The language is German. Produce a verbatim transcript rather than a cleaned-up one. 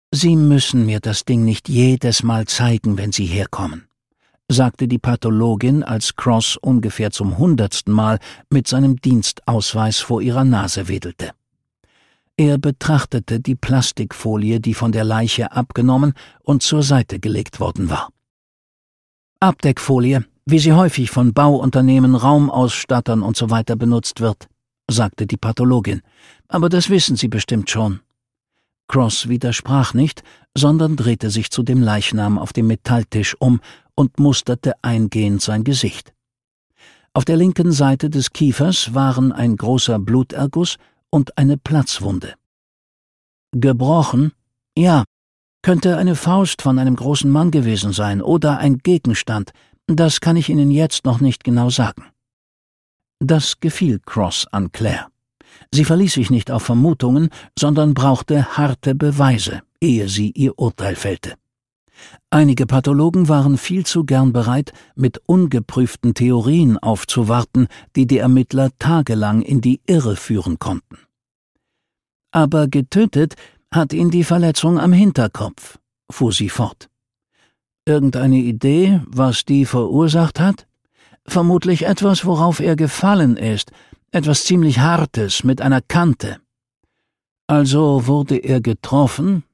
»Sie müssen mir das Ding nicht jedes Mal zeigen, wenn Sie herkommen«, sagte die Pathologin, als Cross ungefähr zum hundertsten Mal mit seinem Dienstausweis vor ihrer Nase wedelte. Er betrachtete die Plastikfolie, die von der Leiche abgenommen und zur Seite gelegt worden war. »Abdeckfolie, wie sie häufig von Bauunternehmen, Raumausstattern usw. benutzt wird«, sagte die Pathologin, »aber das wissen Sie bestimmt schon.« Cross widersprach nicht, sondern drehte sich zu dem Leichnam auf dem Metalltisch um und musterte eingehend sein Gesicht. Auf der linken Seite des Kiefers waren ein großer Bluterguss und eine Platzwunde. »Gebrochen? Ja, könnte eine Faust von einem großen Mann gewesen sein oder ein Gegenstand, das kann ich Ihnen jetzt noch nicht genau sagen.« Das gefiel Cross an Claire. Sie verließ sich nicht auf Vermutungen, sondern brauchte harte Beweise, ehe sie ihr Urteil fällte. Einige Pathologen waren viel zu gern bereit, mit ungeprüften Theorien aufzuwarten, die die Ermittler tagelang in die Irre führen konnten. »Aber getötet hat ihn die Verletzung am Hinterkopf«, fuhr sie fort. »Irgendeine Idee, was die verursacht hat? Vermutlich etwas, worauf er gefallen ist, etwas ziemlich Hartes mit einer Kante. Also wurde er getroffen,